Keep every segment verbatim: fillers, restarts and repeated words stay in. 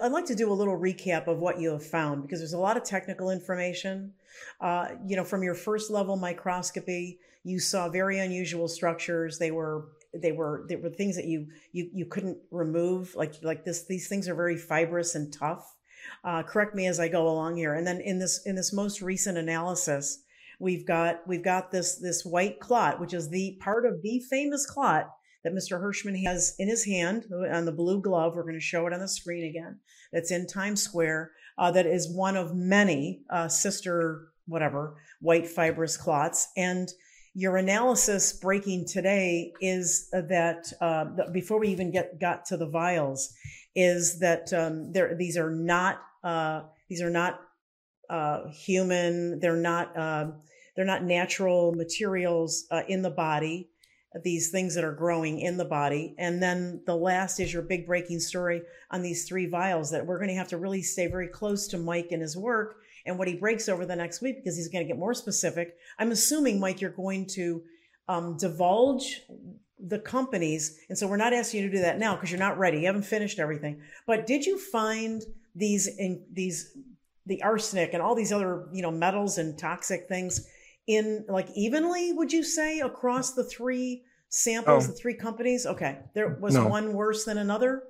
I'd like to do a little recap of what you have found because there's a lot of technical information. Uh, you know, from your first level microscopy, you saw very unusual structures. They were they were they were things that you you you couldn't remove. Like like this, these things are very fibrous and tough. Uh, correct me as I go along here. And then in this in this most recent analysis, we've got we've got this this white clot, which is the part of the famous clot that Mister Hirschman has in his hand on the blue glove. We're going to show it on the screen again. That's in Times Square. Uh, that is one of many uh, sister, whatever, white fibrous clots. And your analysis breaking today is that, uh, before we even get got to the vials, is that um, there these are not uh, these are not uh, human. They're not uh, they're not natural materials uh, in the body. These things that are growing in the body. And then the last is your big breaking story on these three vials that we're going to have to really stay very close to Mike and his work and what he breaks over the next week, because he's going to get more specific. I'm assuming, Mike, you're going to um, divulge the companies. And so we're not asking you to do that now because you're not ready. You haven't finished everything. But did you find these, in, these, the arsenic and all these other, you know, metals and toxic things in like evenly, would you say, across the three samples, oh. the three companies? Okay. There was no. one worse than another?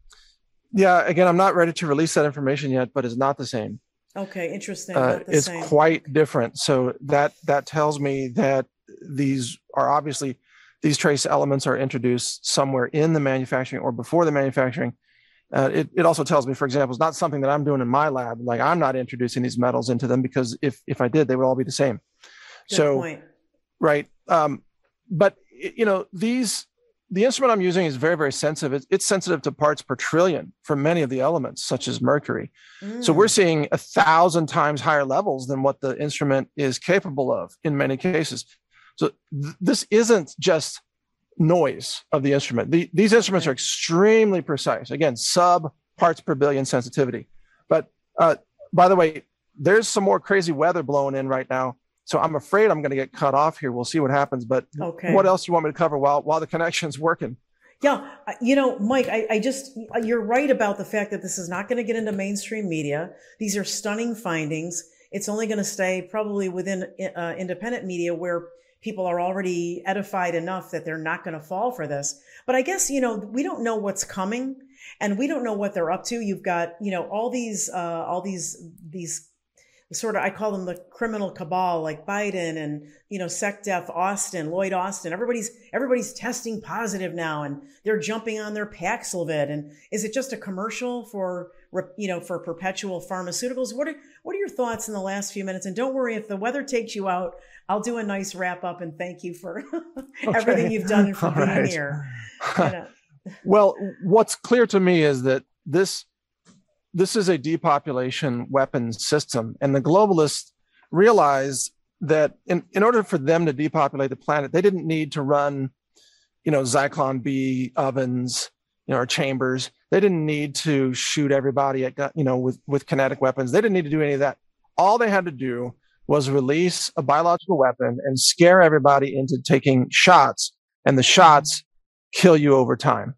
Yeah. Again, I'm not ready to release that information yet, but it's not the same. Okay. Interesting. Uh, not the it's same. quite different. So that, that tells me that these are obviously, these trace elements are introduced somewhere in the manufacturing or before the manufacturing. Uh, it, it also tells me, for example, it's not something that I'm doing in my lab. Like I'm not introducing these metals into them because if, if I did, they would all be the same. Good so, point. right. Um, but, you know, these, the instrument I'm using is very, very sensitive. It's, it's sensitive to parts per trillion for many of the elements, such as mercury. Mm. So we're seeing a thousand times higher levels than what the instrument is capable of in many cases. So th- this isn't just noise of the instrument. The, these instruments okay. are extremely precise. Again, sub parts per billion sensitivity. But uh, by the way, there's some more crazy weather blowing in right now. So I'm afraid I'm going to get cut off here. We'll see what happens. But okay. what else do you want me to cover while while the connection's working? Yeah, you know, Mike, I, I just, you're right about the fact that this is not going to get into mainstream media. These are stunning findings. It's only going to stay probably within uh, independent media where people are already edified enough that they're not going to fall for this. But I guess, you know, we don't know what's coming and we don't know what they're up to. You've got, you know, all these, uh, all these, these, sort of, I call them the criminal cabal, like Biden and, you know, SecDef Austin, Lloyd Austin. Everybody's, everybody's testing positive now and they're jumping on their Paxlovid. And is it just a commercial for, you know, for perpetual pharmaceuticals? What are, what are your thoughts in the last few minutes? And don't worry, if the weather takes you out, I'll do a nice wrap up and thank you for okay. everything you've done and for All being right. here. You know. Well, what's clear to me is that this, This is a depopulation weapons system. And the globalists realized that in, in order for them to depopulate the planet, they didn't need to run, you know, Zyklon B ovens, you know, or chambers. They didn't need to shoot everybody at, you know, with, with kinetic weapons. They didn't need to do any of that. All they had to do was release a biological weapon and scare everybody into taking shots. And the shots kill you over time.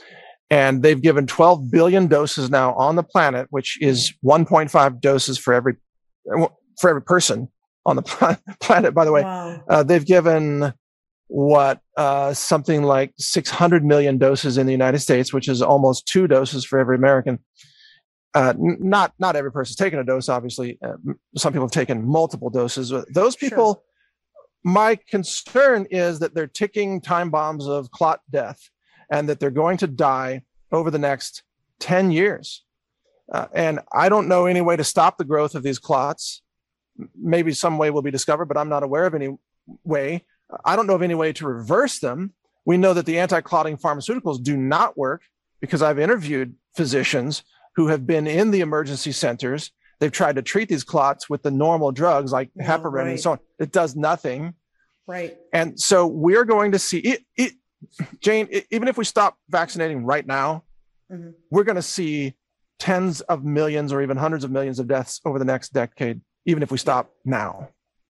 And they've given twelve billion doses now on the planet, which is one point five doses for every for every person on the planet. By the way, wow. uh, they've given what uh, something like six hundred million doses in the United States, which is almost two doses for every American. Uh, n- not not every person's taken a dose, obviously. Uh, some people have taken multiple doses. Those people, sure. My concern is that they're ticking time bombs of clot death, and that they're going to die over the next ten years. Uh, and I don't know any way to stop the growth of these clots. Maybe some way will be discovered, but I'm not aware of any way. I don't know of any way to reverse them. We know that the anti-clotting pharmaceuticals do not work because I've interviewed physicians who have been in the emergency centers. They've tried to treat these clots with the normal drugs like oh, heparin right. and so on. It does nothing. Right. And so we're going to see it, it Jane, even if we stop vaccinating right now, mm-hmm. we're going to see tens of millions or even hundreds of millions of deaths over the next decade, even if we stop now.